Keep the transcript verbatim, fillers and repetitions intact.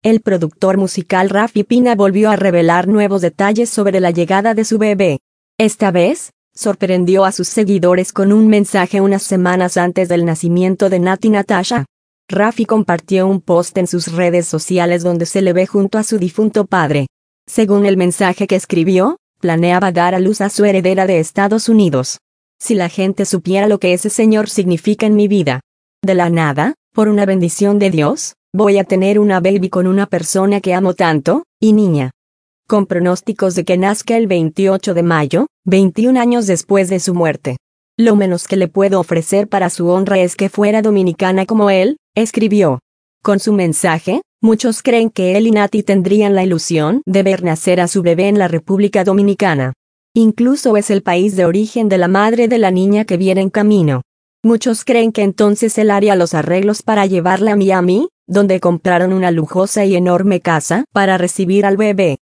el productor musical Rafi Pina volvió a revelar nuevos detalles sobre la llegada de su bebé. Esta vez, sorprendió a sus seguidores con un mensaje unas semanas antes del nacimiento de Nati Natasha. Rafi compartió un post en sus redes sociales donde se le ve junto a su difunto padre. Según el mensaje que escribió, planeaba dar a luz a su heredera de Estados Unidos. Si la gente supiera lo que ese señor significa en mi vida. De la nada, por una bendición de Dios, voy a tener una baby con una persona que amo tanto, y niña. Con pronósticos de que nazca el veintiocho de mayo, veintiún años después de su muerte. Lo menos que le puedo ofrecer para su honra es que fuera dominicana como él, escribió. Con su mensaje, muchos creen que él y Nati tendrían la ilusión de ver nacer a su bebé en la República Dominicana. Incluso es el país de origen de la madre de la niña que viene en camino. Muchos creen que entonces él haría los arreglos para llevarla a Miami, donde compraron una lujosa y enorme casa para recibir al bebé.